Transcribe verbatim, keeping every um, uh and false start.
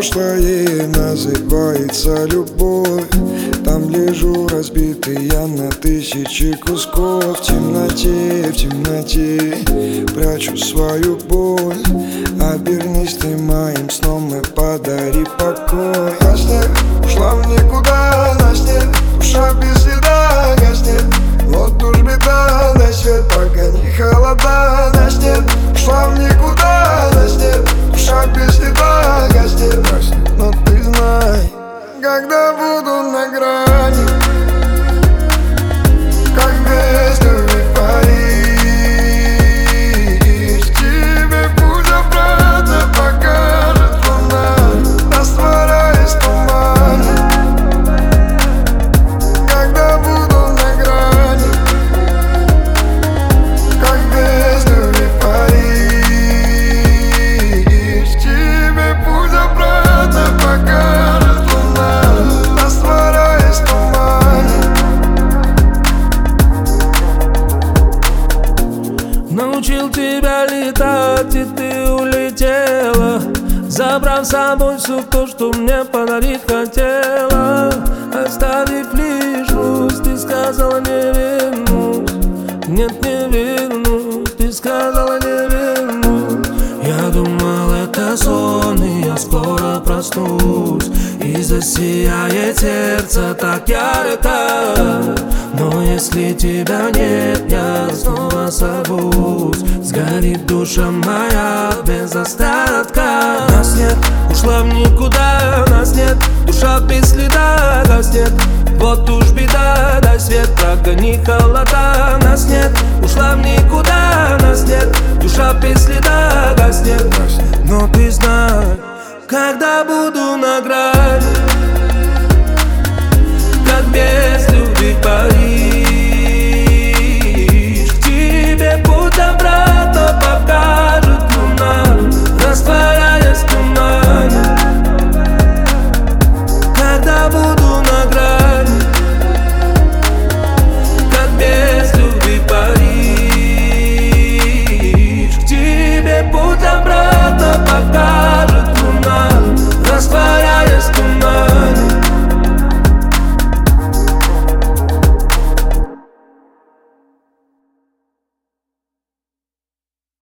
прошлое называется любовь. Там лежу разбитый я на тысячи кусков. В темноте, в темноте прячу свою боль. Обернись ты моим сном и подари покой. Гаснет, ушла в никуда, наснет, душа без следа гаснет. Вот уж беда, дай свет, погони холода. Наснет, ушла в никуда, наснет, душа без следа гаснет. Но ты знай, когда буду на грани, как без любви Париж, тебе путь обратно покажет луна, растворяясь в тумане. Когда буду на грани, как без любви Париж, тебе путь обратно покажет луна, растворяясь в тумане. Научил тебя летать, и ты улетела, забрав с собой все то, что мне подарить хотела. Оставив лишь грусть, ты сказала не вернусь. Нет, не вернусь, ты сказала не вернусь. Я думал, это сон, и я скоро проснусь, и засияет сердце так ярко. Но если тебя нет, я снова сорвусь. Сгорит душа моя без остатка. Нас нет, ушла в никуда, нас нет, душа без следа гаснет. Вот уж беда, дай свет, прогони холода. Нас нет, ушла в никуда, нас нет, душа без следа гаснет. Но ты знай, когда буду на грани,